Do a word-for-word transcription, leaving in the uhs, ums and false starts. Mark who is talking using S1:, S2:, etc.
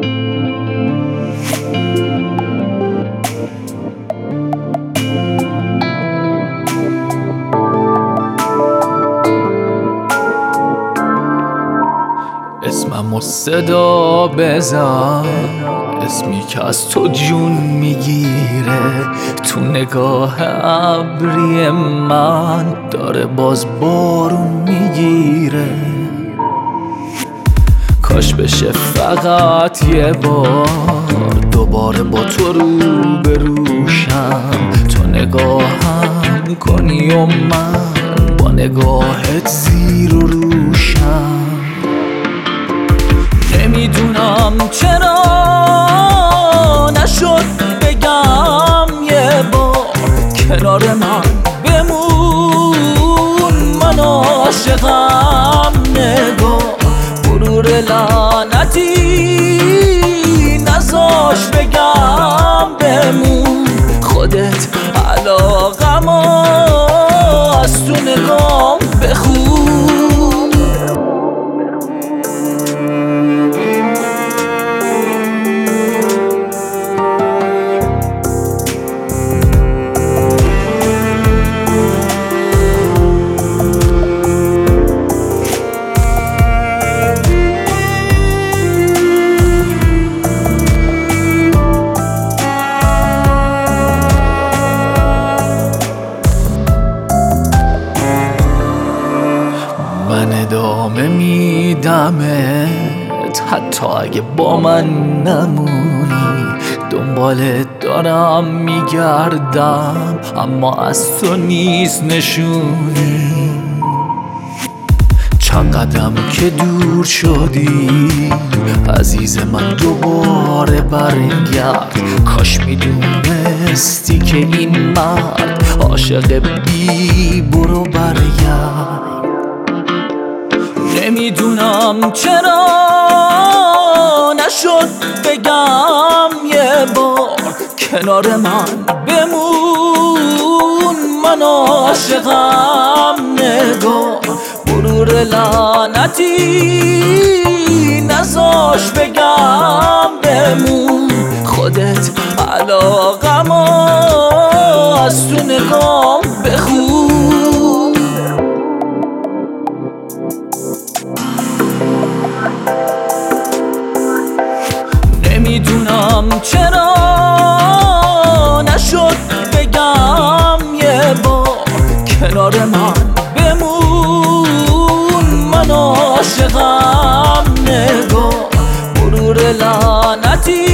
S1: اسممو صدا بزن، اسمی که از تو جون میگیره. تو نگاه ابری من داره باز بارون میگیره. کاش بشه فقط یه بار دوباره با تو رو بروشم، تو نگاهم کنی و من با نگاهت زیر و روشم. نمیدونم چرا نشد بگم یه بار کنار من بمون، من عاشقم. نگاه غرور لعنتی نذاش بگم بمون، خودت علاقم از تو نگام بخون. من ادامه میدمت حتی اگه با من نمونی. دنبالت دارم میگردم اما از تو نیست نشونی. چند قدم که دور شدی عزیز من دوباره برگرد. کاش میدونستی که این مرد عاشق بی برو برگرد. نمیدونم چرا نشد بگم یه بار کنار من بمون، من عاشقم. نگاه غرور لعنتی نذاش بگم بمون، خودت علاقم از تو نگام بخون. نمیدونم چرا نشد بگم یه بار کنار من بمون، من عاشقم. نگاه غرور لعنتی